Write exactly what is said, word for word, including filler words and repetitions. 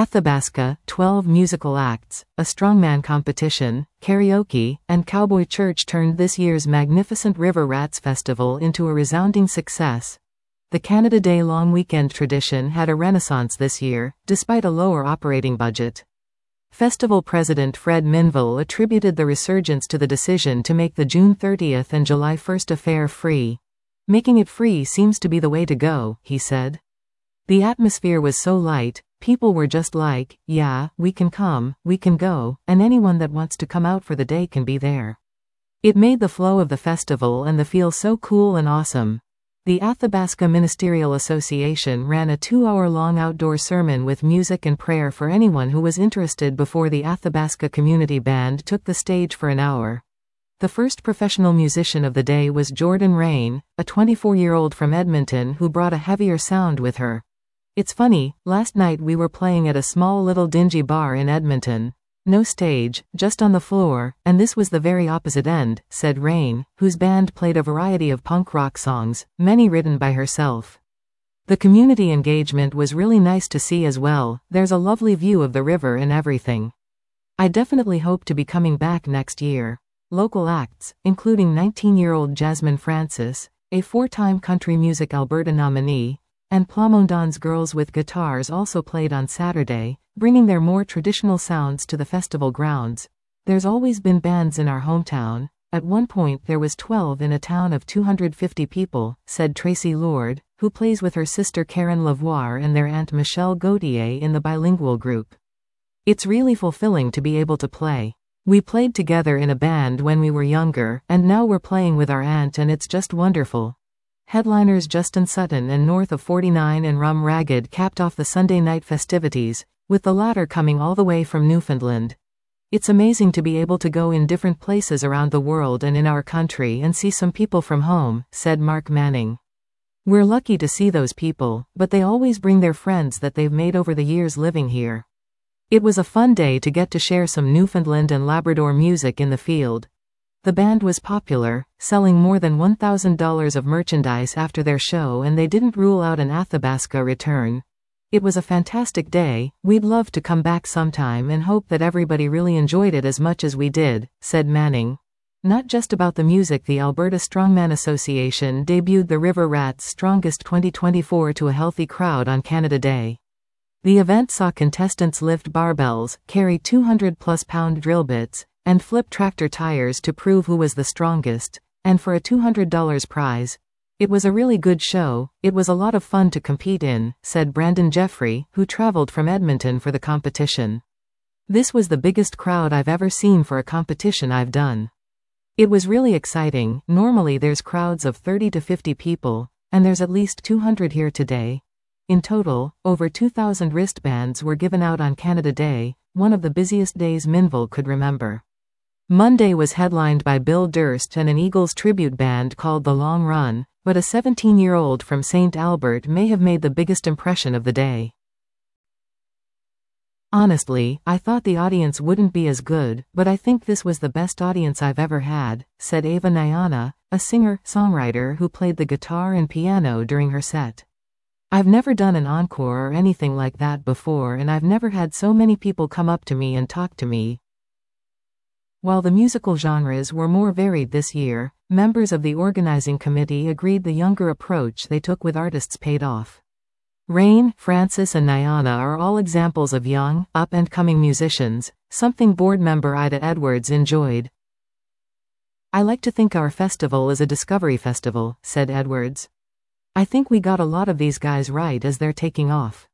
Athabasca, twelve musical acts, a strongman competition, karaoke, and cowboy church turned this year's magnificent River Rats Festival into a resounding success. The Canada Day long weekend tradition had a renaissance this year, despite a lower operating budget. Festival president Fred Minville attributed the resurgence to the decision to make the June thirtieth and July first affair free. "Making it free seems to be the way to go," he said. "The atmosphere was so light, people were just like, yeah, we can come, we can go, and anyone that wants to come out for the day can be there." It made the flow of the festival and the feel so cool and awesome. The Athabasca Ministerial Association ran a two-hour-long outdoor sermon with music and prayer for anyone who was interested before the Athabasca Community Band took the stage for an hour. The first professional musician of the day was Jordan Rain, a twenty-four-year-old from Edmonton who brought a heavier sound with her. "It's funny, last night we were playing at a small little dingy bar in Edmonton. No stage, just on the floor, and this was the very opposite end," said Rain, whose band played a variety of punk rock songs, many written by herself. "The community engagement was really nice to see as well. There's a lovely view of the river and everything. I definitely hope to be coming back next year." Local acts, including nineteen-year-old Jasmine Francis, a four-time Country Music Alberta nominee, and Plamondon's Girls with Guitars also played on Saturday, bringing their more traditional sounds to the festival grounds. "There's always been bands in our hometown. At one point there was twelve in a town of two hundred fifty people," said Tracy Lord, who plays with her sister Karen Lavoie and their aunt Michelle Gauthier in the bilingual group. "It's really fulfilling to be able to play. We played together in a band when we were younger, and now we're playing with our aunt and it's just wonderful." Headliners Justin Sutton and North of forty-nine and Rum Ragged capped off the Sunday night festivities, with the latter coming all the way from Newfoundland. "It's amazing to be able to go in different places around the world and in our country and see some people from home," said Mark Manning. "We're lucky to see those people, but they always bring their friends that they've made over the years living here. It was a fun day to get to share some Newfoundland and Labrador music in the field." The band was popular, selling more than one thousand dollars of merchandise after their show, and they didn't rule out an Athabasca return. "It was a fantastic day. We'd love to come back sometime and hope that everybody really enjoyed it as much as we did," said Manning. Not just about the music, the Alberta Strongman Association debuted the River Rats Strongest twenty twenty-four to a healthy crowd on Canada Day. The event saw contestants lift barbells, carry two hundred plus pound drill bits, and flip tractor tires to prove who was the strongest, and for a two hundred dollars prize. "It was a really good show. It was a lot of fun to compete in," said Brandon Jeffrey, who traveled from Edmonton for the competition. "This was the biggest crowd I've ever seen for a competition I've done. It was really exciting. Normally there's crowds of thirty to fifty people, and there's at least two hundred here today. In total, over two thousand wristbands were given out on Canada Day, one of the busiest days Minville could remember." Monday was headlined by Bill Durst and an Eagles tribute band called The Long Run, but a seventeen-year-old from Saint Albert may have made the biggest impression of the day. "Honestly, I thought the audience wouldn't be as good, but I think this was the best audience I've ever had," said Ava Nyana, a singer-songwriter who played the guitar and piano during her set. "I've never done an encore or anything like that before, and I've never had so many people come up to me and talk to me." While the musical genres were more varied this year, members of the organizing committee agreed the younger approach they took with artists paid off. Rain, Francis and Nyana are all examples of young, up-and-coming musicians, something board member Ida Edwards enjoyed. "I like to think our festival is a discovery festival," said Edwards. "I think we got a lot of these guys right as they're taking off.